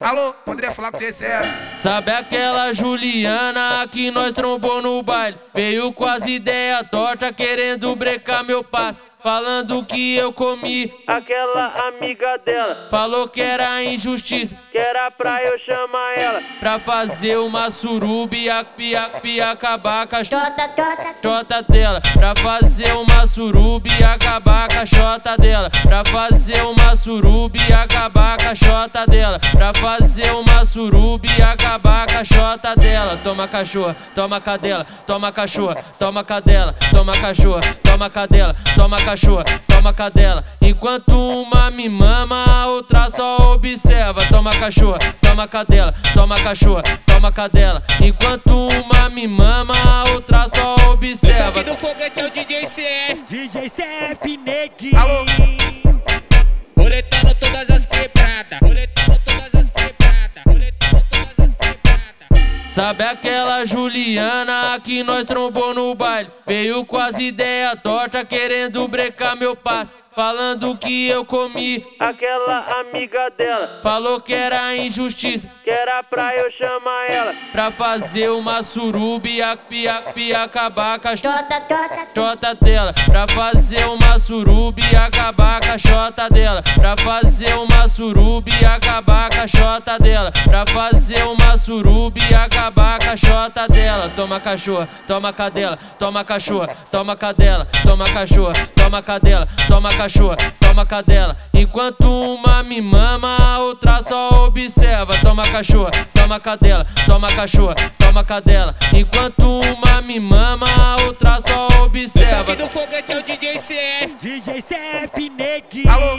Alô, poderia falar com o GCF? Sabe aquela Juliana que nós trombou no baile? Veio com as ideias tortas querendo brecar meu passo, falando que eu comi aquela amiga dela. Falou que era injustiça, que era pra eu chamar ela pra fazer uma suruba e acabar com a chota dela. Pra fazer uma suruba e acabar com a chota dela. Pra fazer uma suruba e acabar com a chota dela. Pra fazer uma suruba e acabar com a chota dela. Toma cachorra, toma cadela, toma cachorra, toma cadela, toma cachorra, toma cadela, toma cachorra, toma cadela. Enquanto uma me mama, a outra só observa. Toma cachorra, toma cadela, toma cachorra, toma cadela. Enquanto uma me mama, a outra só observa. Aqui no foguete é o DJ CF. DJ CF, neguinho. Alô? Roletando todas as quebradas. Roletando todas as quebradas. Roletando todas as quebradas. Sabe aquela Juliana que nós trombou no baile? Veio com as ideias tortas querendo brecar meu passo, falando que eu comi aquela amiga dela. Falou que era injustiça, que era pra eu chamar ela pra fazer uma suruba e acabar com a chota dela. Pra fazer uma suruba e acabar com a chota dela. Pra fazer uma suruba e acabar com a chota dela. Pra fazer uma suruba e acabar com a chota dela. Toma cachorra, toma cadela, toma cachorra, toma cadela, toma cachorra, toma cadela, toma cachorra, toma cadela. Enquanto uma me mama, a outra só observa. Toma cachorra, toma cadela, toma cachorra, toma cadela. Enquanto uma me mama, a outra só observa. Aqui no foguete é o DJ CF. DJ CF, neguinho. Alô?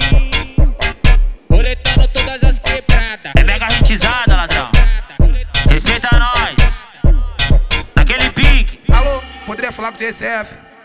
Roletando todas as quebradas. É mega hitizada, ladrão. Respeita nós. Naquele pique. Alô, poderia falar com o GCF?